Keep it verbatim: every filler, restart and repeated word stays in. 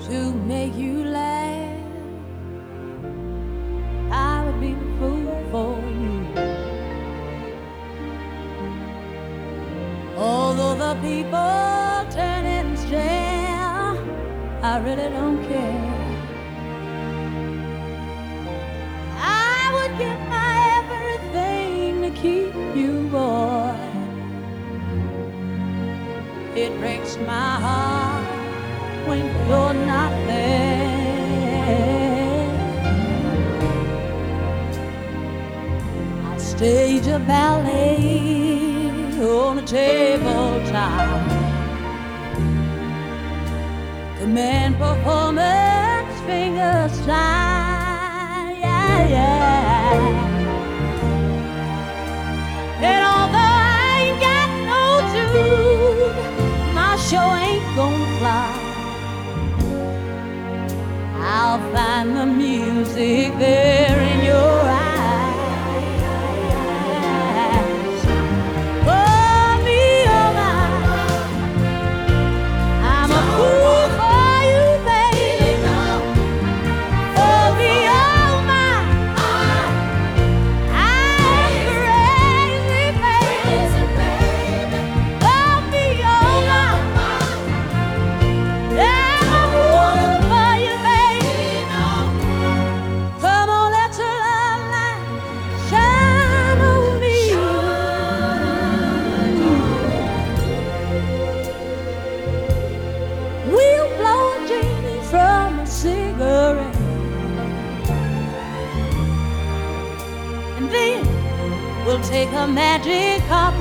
to make you laugh. I would be the fool for you. Although the people turn and stare, I really don't care. I would give my everything to keep you, boy. It breaks my heart when you're not there. I'll stage a ballet on a tabletop, command performance, finger slide, yeah, yeah. And although I ain't got no tune, my show ain't gonna fly. I'll find the music there in your eyes. Oh, me, oh, my, I'm a fool for you, baby. Oh, me, oh, my, I'm crazy, baby. Oh, me, oh, my, I'm a fool for you, baby. Come on, let your love light shine on me. We'll blow a genie from a cigarette, and then we'll take a magic carpet